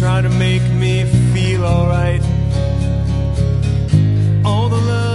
try to make me feel alright. All the love